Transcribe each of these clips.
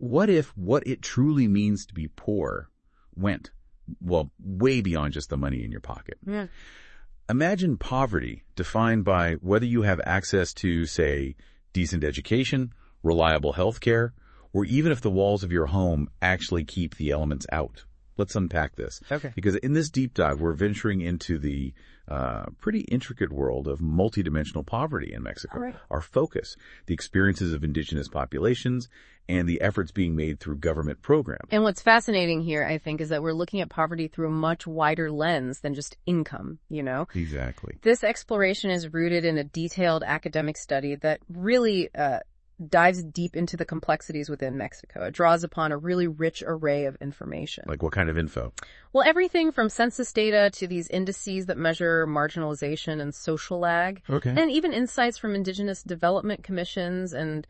what if what it truly means to be poor went, well, way beyond just the money in your pocket? Yeah. Imagine poverty defined by whether you have access to, say, decent education, reliable health care, or even if the walls of your home actually keep the elements out. Let's unpack this. Okay. Because in this deep dive, we're venturing into the pretty intricate world of multidimensional poverty in Mexico. All right. Our focus, the experiences of indigenous populations, and the efforts being made through government programs. And what's fascinating here, I think, is that we're looking at poverty through a much wider lens than just income, you know? Exactly. This exploration is rooted in a detailed academic study that really dives deep into the complexities within Mexico. It draws upon a really rich array of information. Like what kind of info? Well, everything from census data to these indices that measure marginalization and social lag. Okay. And even insights from indigenous development commissions and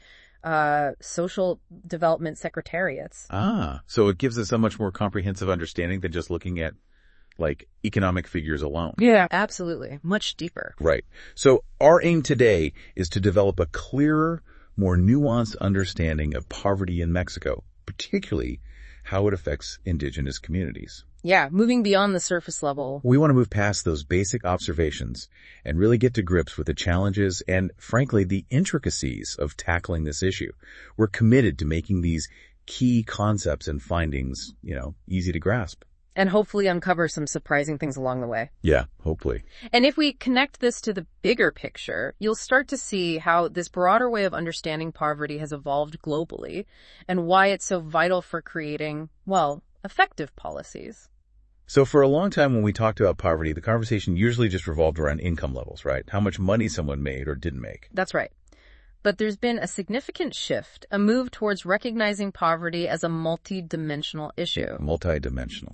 social development secretariats. So it gives us a much more comprehensive understanding than just looking at, like, economic figures alone. Yeah, absolutely. Much deeper. Right. So our aim today is to develop a clearer, more nuanced understanding of poverty in Mexico, particularly how it affects indigenous communities. Yeah, moving beyond the surface level. We want to move past those basic observations and really get to grips with the challenges and, frankly, the intricacies of tackling this issue. We're committed to making these key concepts and findings, easy to grasp. And hopefully uncover some surprising things along the way. Yeah, hopefully. And if we connect this to the bigger picture, you'll start to see how this broader way of understanding poverty has evolved globally and why it's so vital for creating, well, effective policies. So for a long time when we talked about poverty, the conversation usually just revolved around income levels, right? How much money someone made or didn't make. That's right. But there's been a significant shift, a move towards recognizing poverty as a multi-dimensional issue. Multi-dimensional.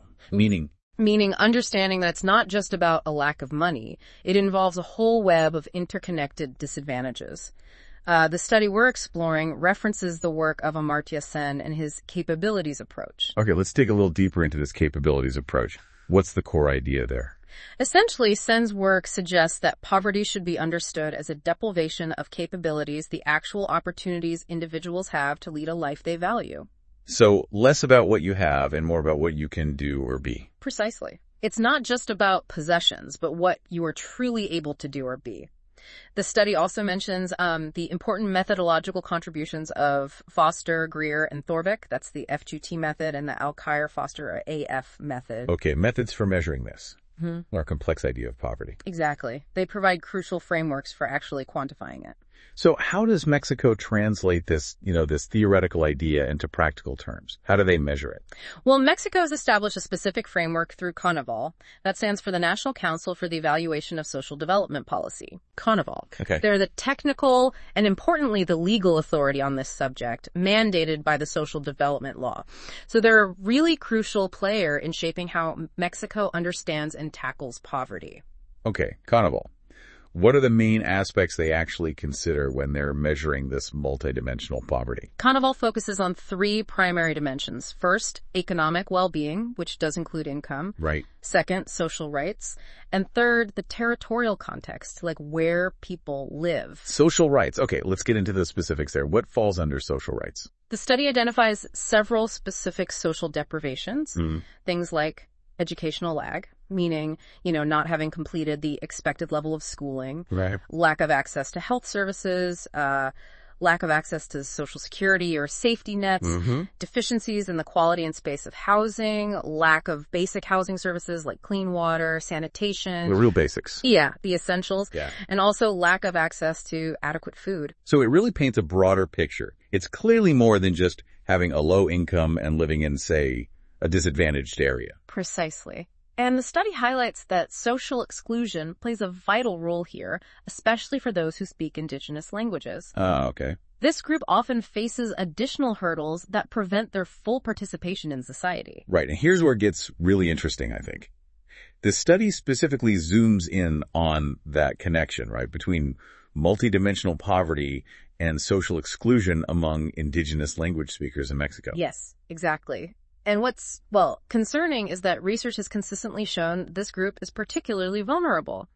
Meaning understanding that it's not just about a lack of money. It involves a whole web of interconnected disadvantages. The study we're exploring references the work of Amartya Sen and his capabilities approach. Okay, let's dig a little deeper into this capabilities approach. What's the core idea there? Essentially, Sen's work suggests that poverty should be understood as a deprivation of capabilities, the actual opportunities individuals have to lead a life they value. So less about what you have and more about what you can do or be. Precisely. It's not just about possessions, but what you are truly able to do or be. The study also mentions the important methodological contributions of Foster, Greer, and Thorbeck. That's the FQT method and the Alkire-Foster or AF method. Okay, methods for measuring this. Our complex idea of poverty. Exactly. They provide crucial frameworks for actually quantifying it. So how does Mexico translate this, this theoretical idea into practical terms? How do they measure it? Well, Mexico has established a specific framework through CONAVAL. That stands for the National Council for the Evaluation of Social Development Policy. CONAVAL. Okay. They're the technical and, importantly, the legal authority on this subject, mandated by the Social Development Law. So they're a really crucial player in shaping how Mexico understands and tackles poverty. Okay, CONAVAL. What are the main aspects they actually consider when they're measuring this multidimensional poverty? CONAVAL focuses on three primary dimensions. First, economic well-being, which does include income. Right. Second, social rights. And third, the territorial context, like where people live. Social rights. Okay, let's get into the specifics there. What falls under social rights? The study identifies several specific social deprivations, things like educational lag, meaning, not having completed the expected level of schooling, right. Lack of access to health services, lack of access to Social Security or safety nets, deficiencies in the quality and space of housing, lack of basic housing services like clean water, sanitation. The real basics. Yeah, the essentials. Yeah. And also lack of access to adequate food. So it really paints a broader picture. It's clearly more than just having a low income and living in, say, a disadvantaged area. Precisely. And the study highlights that social exclusion plays a vital role here, especially for those who speak indigenous languages. Oh, okay. This group often faces additional hurdles that prevent their full participation in society. Right, and here's where it gets really interesting, I think. The study specifically zooms in on that connection, right, between multidimensional poverty and social exclusion among indigenous language speakers in Mexico. Yes, exactly. And what's, concerning is that research has consistently shown this group is particularly vulnerable.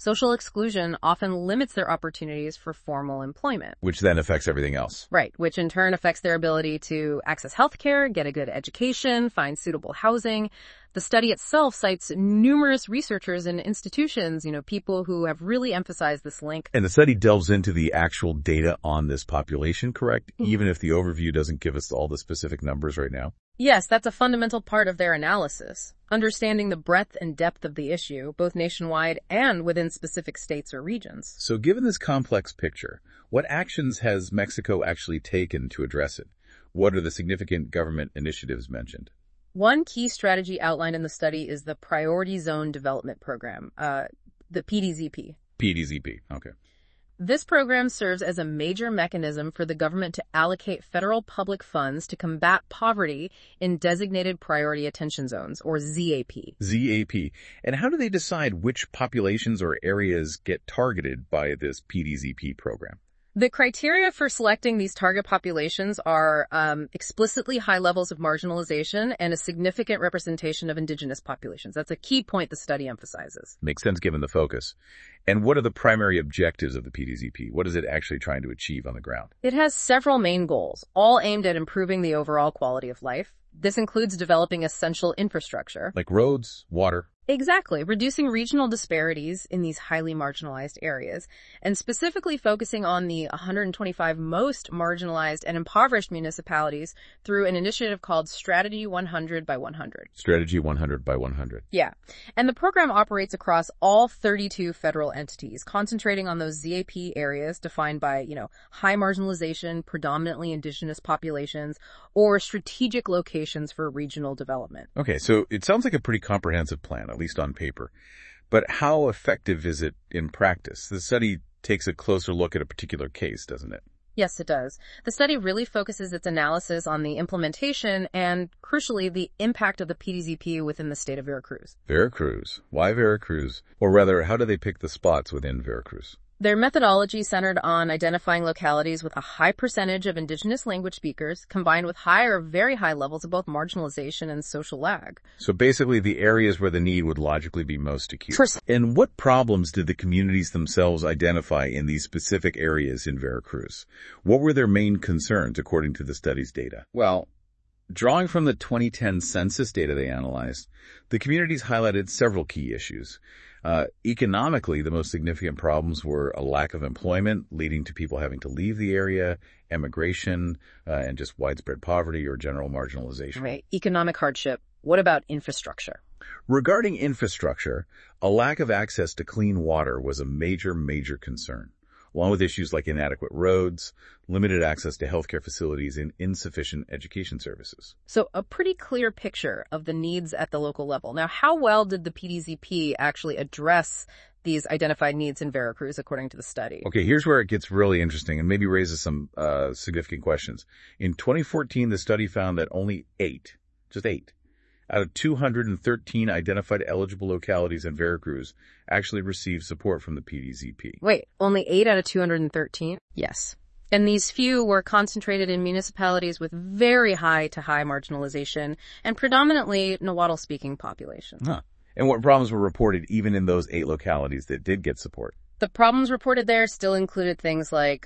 Social exclusion often limits their opportunities for formal employment. Which then affects everything else. Right, which in turn affects their ability to access healthcare, get a good education, find suitable housing. The study itself cites numerous researchers and institutions, people who have really emphasized this link. And the study delves into the actual data on this population, correct? Even if the overview doesn't give us all the specific numbers right now? Yes, that's a fundamental part of their analysis. Understanding the breadth and depth of the issue, both nationwide and within specific states or regions. So given this complex picture, what actions has Mexico actually taken to address it? What are the significant government initiatives mentioned? One key strategy outlined in the study is the Priority Zone Development Program, the PDZP. PDZP, okay. This program serves as a major mechanism for the government to allocate federal public funds to combat poverty in designated priority attention zones, or ZAP. ZAP. And how do they decide which populations or areas get targeted by this PDZP program? The criteria for selecting these target populations are explicitly high levels of marginalization and a significant representation of indigenous populations. That's a key point the study emphasizes. Makes sense given the focus. And what are the primary objectives of the PDZP? What is it actually trying to achieve on the ground? It has several main goals, all aimed at improving the overall quality of life. This includes developing essential infrastructure. Like roads, water. Exactly, reducing regional disparities in these highly marginalized areas, and specifically focusing on the 125 most marginalized and impoverished municipalities through an initiative called Strategy 100 by 100. Strategy 100 by 100. Yeah, and the program operates across all 32 federal entities, concentrating on those ZAP areas defined by, high marginalization, predominantly indigenous populations, or strategic locations for regional development. Okay, so it sounds like a pretty comprehensive plan, at least on paper. But how effective is it in practice? The study takes a closer look at a particular case, doesn't it? Yes, it does. The study really focuses its analysis on the implementation and, crucially, the impact of the PDZP within the state of Veracruz. Veracruz. Why Veracruz? Or rather, how do they pick the spots within Veracruz? Their methodology centered on identifying localities with a high percentage of indigenous language speakers, combined with high or very high levels of both marginalization and social lag. So basically the areas where the need would logically be most acute. And what problems did the communities themselves identify in these specific areas in Veracruz? What were their main concerns according to the study's data? Well, drawing from the 2010 census data they analyzed, the communities highlighted several key issues. Economically, the most significant problems were a lack of employment, leading to people having to leave the area, emigration, and just widespread poverty or general marginalization. Right. Economic hardship. What about infrastructure? Regarding infrastructure, a lack of access to clean water was a major concern, along with issues like inadequate roads, limited access to healthcare facilities, and insufficient education services. So a pretty clear picture of the needs at the local level. Now, how well did the PDZP actually address these identified needs in Veracruz, according to the study? Okay, here's where it gets really interesting and maybe raises some significant questions. In 2014, the study found that only 8, just 8, out of 213 identified eligible localities in Veracruz actually received support from the PDZP. Wait, only 8 out of 213? Yes. And these few were concentrated in municipalities with very high to high marginalization and predominantly Nahuatl-speaking populations. Huh. And what problems were reported even in those 8 localities that did get support? The problems reported there still included things like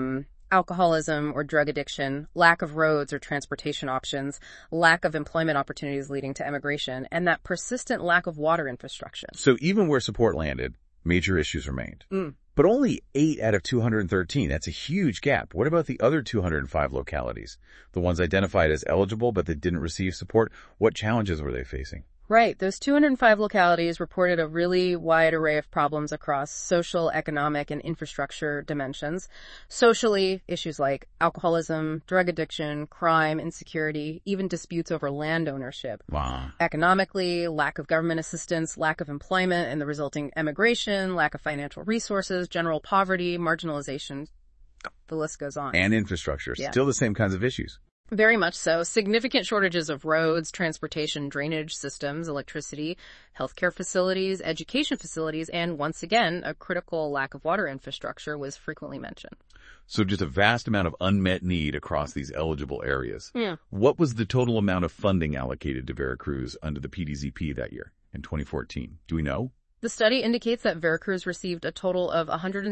alcoholism or drug addiction, lack of roads or transportation options, lack of employment opportunities leading to emigration, and that persistent lack of water infrastructure. So even where support landed, major issues remained. But only 8 out of 213, that's a huge gap. What about the other 205 localities? The ones identified as eligible but that didn't receive support? What challenges were they facing? Right. Those 205 localities reported a really wide array of problems across social, economic, and infrastructure dimensions. Socially, issues like alcoholism, drug addiction, crime, insecurity, even disputes over land ownership. Wow. Economically, lack of government assistance, lack of employment and the resulting emigration, lack of financial resources, general poverty, marginalization. The list goes on. And infrastructure. Yeah. Still the same kinds of issues. Very much so. Significant shortages of roads, transportation, drainage systems, electricity, healthcare facilities, education facilities, and once again, a critical lack of water infrastructure was frequently mentioned. So just a vast amount of unmet need across these eligible areas. Yeah. What was the total amount of funding allocated to Veracruz under the PDZP that year in 2014? Do we know? The study indicates that Veracruz received a total of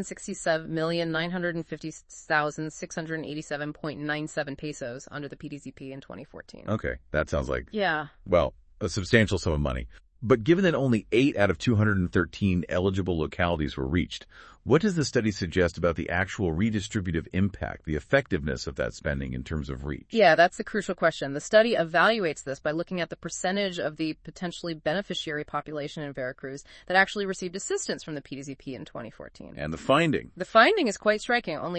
167,950,687.97 pesos under the PDZP in 2014. Okay, that sounds like, Yeah. well, a substantial sum of money. But given that only 8 out of 213 eligible localities were reached, what does the study suggest about the actual redistributive impact, the effectiveness of that spending in terms of reach? Yeah, that's the crucial question. The study evaluates this by looking at the percentage of the potentially beneficiary population in Veracruz that actually received assistance from the PDZP in 2014. And the finding? The finding is quite striking. Only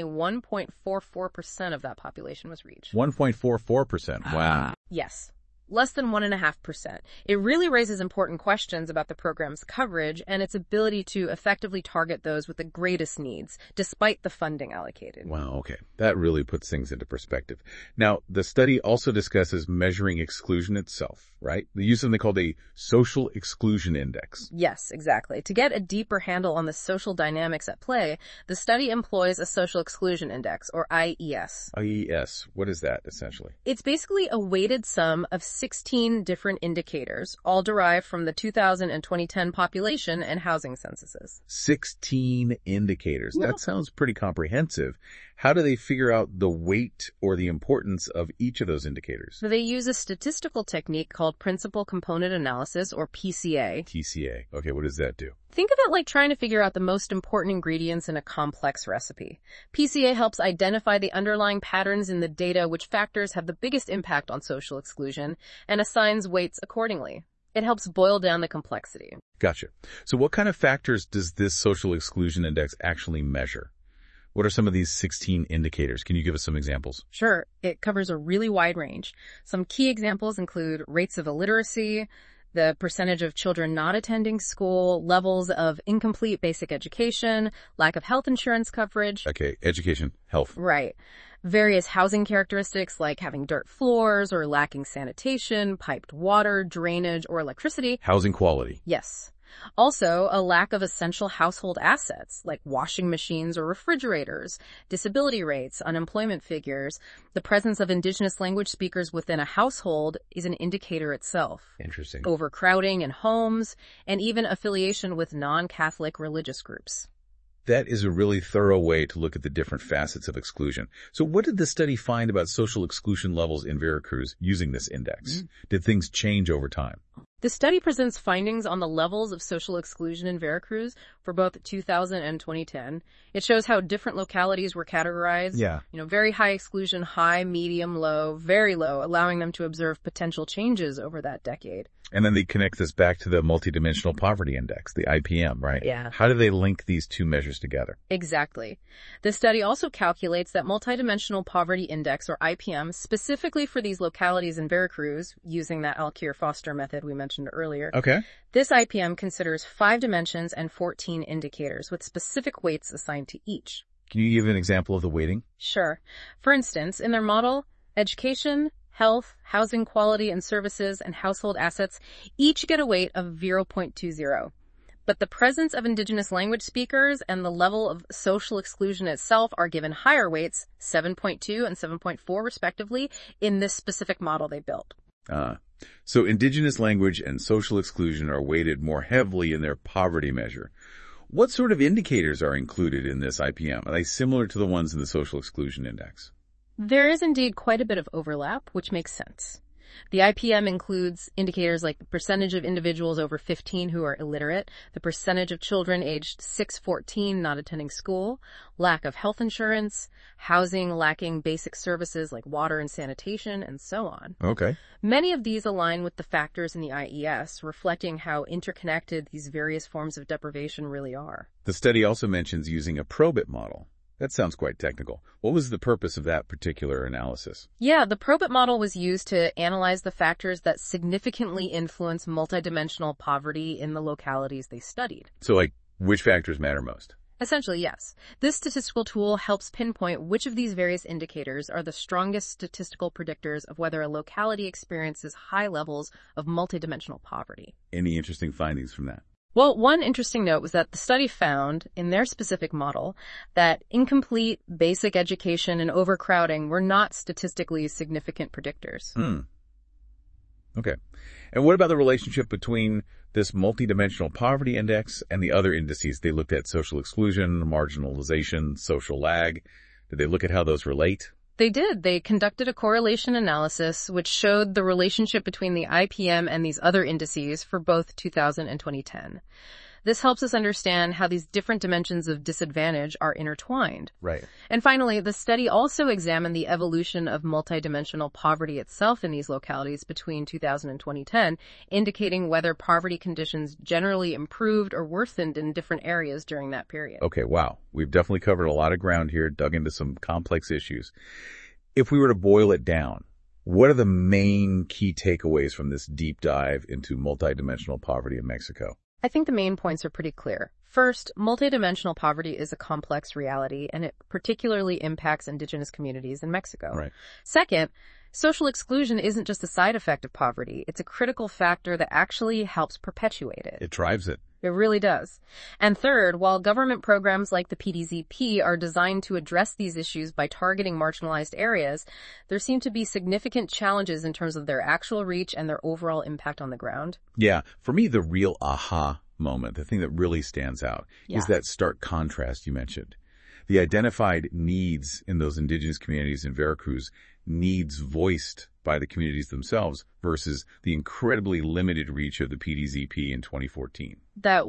1.44% of that population was reached. 1.44%. Wow. Yes. Less than 1.5%. It really raises important questions about the program's coverage and its ability to effectively target those with the greatest needs, despite the funding allocated. Wow, okay. That really puts things into perspective. Now, the study also discusses measuring exclusion itself, right? The use of something called a social exclusion index. Yes, exactly. To get a deeper handle on the social dynamics at play, the study employs a social exclusion index, or IES. IES, what is that, essentially? It's basically a weighted sum of 16 different indicators, all derived from the 2000 and 2010 population and housing censuses. 16 indicators. Yeah. That sounds pretty comprehensive. How do they figure out the weight or the importance of each of those indicators? So they use a statistical technique called principal component analysis, or PCA. TCA. Okay, what does that do? Think of it like trying to figure out the most important ingredients in a complex recipe. PCA helps identify the underlying patterns in the data which factors have the biggest impact on social exclusion and assigns weights accordingly. It helps boil down the complexity. Gotcha. So what kind of factors does this social exclusion index actually measure? What are some of these 16 indicators? Can you give us some examples? Sure, it covers a really wide range. Some key examples include rates of illiteracy, the percentage of children not attending school, levels of incomplete basic education, lack of health insurance coverage. Okay, education, health. Right. Various housing characteristics like having dirt floors or lacking sanitation, piped water, drainage, or electricity. Housing quality. Yes. Also, a lack of essential household assets like washing machines or refrigerators, disability rates, unemployment figures. The presence of indigenous language speakers within a household is an indicator itself. Interesting. Overcrowding in homes, and even affiliation with non-Catholic religious groups. That is a really thorough way to look at the different facets of exclusion. So what did the study find about social exclusion levels in Veracruz using this index? Did things change over time? The study presents findings on the levels of social exclusion in Veracruz for both 2000 and 2010. It shows how different localities were categorized. Yeah. Very high exclusion, high, medium, low, very low, allowing them to observe potential changes over that decade. And then they connect this back to the multidimensional poverty index, the IPM, right? Yeah. How do they link these two measures together? Exactly. The study also calculates that multidimensional poverty index, or IPM, specifically for these localities in Veracruz, using that Alquier-Foster method we mentioned earlier. Okay. This IPM considers 5 dimensions and 14 indicators with specific weights assigned to each. Can you give an example of the weighting? Sure. For instance, in their model, education, health, housing quality and services, and household assets each get a weight of 0.20. But the presence of indigenous language speakers and the level of social exclusion itself are given higher weights, 7.2 and 7.4 respectively, in this specific model they built. So indigenous language and social exclusion are weighted more heavily in their poverty measure. What sort of indicators are included in this IPM? Are they similar to the ones in the social exclusion index? There is indeed quite a bit of overlap, which makes sense. The IPM includes indicators like the percentage of individuals over 15 who are illiterate, the percentage of children aged 6-14 not attending school, lack of health insurance, housing lacking basic services like water and sanitation, and so on. Okay. Many of these align with the factors in the IES, reflecting how interconnected these various forms of deprivation really are. The study also mentions using a Probit model. That sounds quite technical. What was the purpose of that particular analysis? Yeah, the Probit model was used to analyze the factors that significantly influence multidimensional poverty in the localities they studied. So, which factors matter most? Essentially, yes. This statistical tool helps pinpoint which of these various indicators are the strongest statistical predictors of whether a locality experiences high levels of multidimensional poverty. Any interesting findings from that? Well, one interesting note was that the study found, in their specific model, that incomplete basic education and overcrowding were not statistically significant predictors. Okay. And what about the relationship between this multidimensional poverty index and the other indices? They looked at social exclusion, marginalization, social lag. Did they look at how those relate? They did. They conducted a correlation analysis which showed the relationship between the IPM and these other indices for both 2000 and 2010. This helps us understand how these different dimensions of disadvantage are intertwined. Right. And finally, the study also examined the evolution of multidimensional poverty itself in these localities between 2000 and 2010, indicating whether poverty conditions generally improved or worsened in different areas during that period. Okay, wow. We've definitely covered a lot of ground here, dug into some complex issues. If we were to boil it down, what are the main key takeaways from this deep dive into multidimensional poverty in Mexico? I think the main points are pretty clear. First, multidimensional poverty is a complex reality, and it particularly impacts indigenous communities in Mexico. Right. Second, social exclusion isn't just a side effect of poverty. It's a critical factor that actually helps perpetuate it. It drives it. It really does. And third, while government programs like the PDZP are designed to address these issues by targeting marginalized areas, there seem to be significant challenges in terms of their actual reach and their overall impact on the ground. Yeah. For me, the real aha moment, the thing that really stands out, is that stark contrast you mentioned. The identified needs in those indigenous communities in Veracruz, needs voiced by the communities themselves versus the incredibly limited reach of the PDZP in 2014. That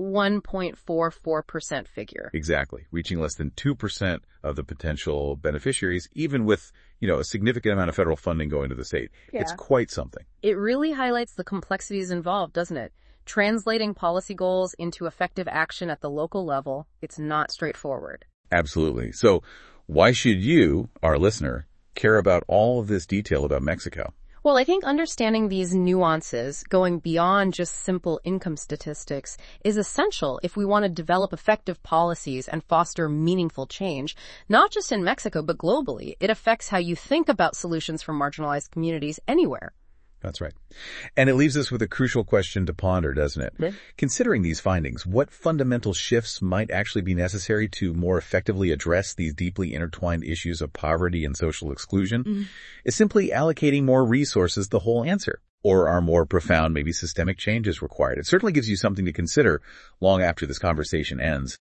1.44% figure. Exactly. Reaching less than 2% of the potential beneficiaries, even with, a significant amount of federal funding going to the state. Yeah. It's quite something. It really highlights the complexities involved, doesn't it? Translating policy goals into effective action at the local level, it's not straightforward. Absolutely. So why should you, our listener, care about all of this detail about Mexico? Well, I think understanding these nuances, going beyond just simple income statistics, is essential if we want to develop effective policies and foster meaningful change, not just in Mexico, but globally. It affects how you think about solutions for marginalized communities anywhere. That's right. And it leaves us with a crucial question to ponder, doesn't it? Yeah. Considering these findings, what fundamental shifts might actually be necessary to more effectively address these deeply intertwined issues of poverty and social exclusion? Is simply allocating more resources the whole answer? Or are more profound, maybe systemic changes required? It certainly gives you something to consider long after this conversation ends.